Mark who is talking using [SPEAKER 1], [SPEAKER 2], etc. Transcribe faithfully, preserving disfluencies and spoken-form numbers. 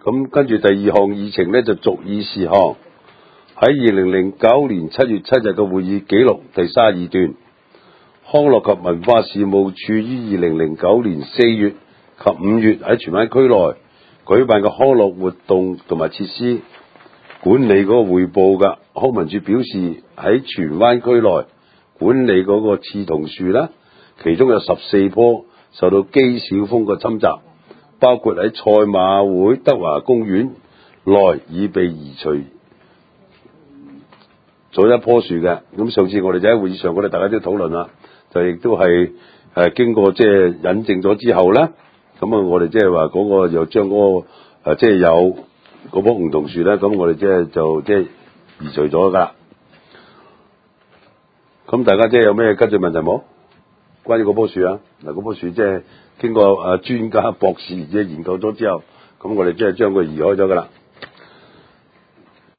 [SPEAKER 1] 咁跟住第二項議程呢，就續議事項，喺二零零九年七月七日嘅會議記錄第三十二段，康樂及文化事務處於二零零九年四月及五月喺荃灣區內舉辦嘅康樂活動同埋設施管理嗰個匯報㗎。康文署表示喺荃灣區內管理嗰個刺桐樹啦，其中有十四棵受到姬小鳳嘅侵襲，包括喺賽馬會德華公園內已被移除咗一棵樹嘅。咁上次我哋就喺會議上，我哋大家都討論啦，就亦都係誒經過即係引證咗之後咧，咁啊我哋即係話嗰個又將嗰個誒即係有嗰棵梧桐樹咧，咁我哋即係就即係移除咗㗎啦。咁大家即係有咩跟進問題冇？關於嗰棵樹啊，嗱嗰棵樹即係經過誒專家博士即係研究咗之後，咁我哋即係將佢移開咗㗎啦。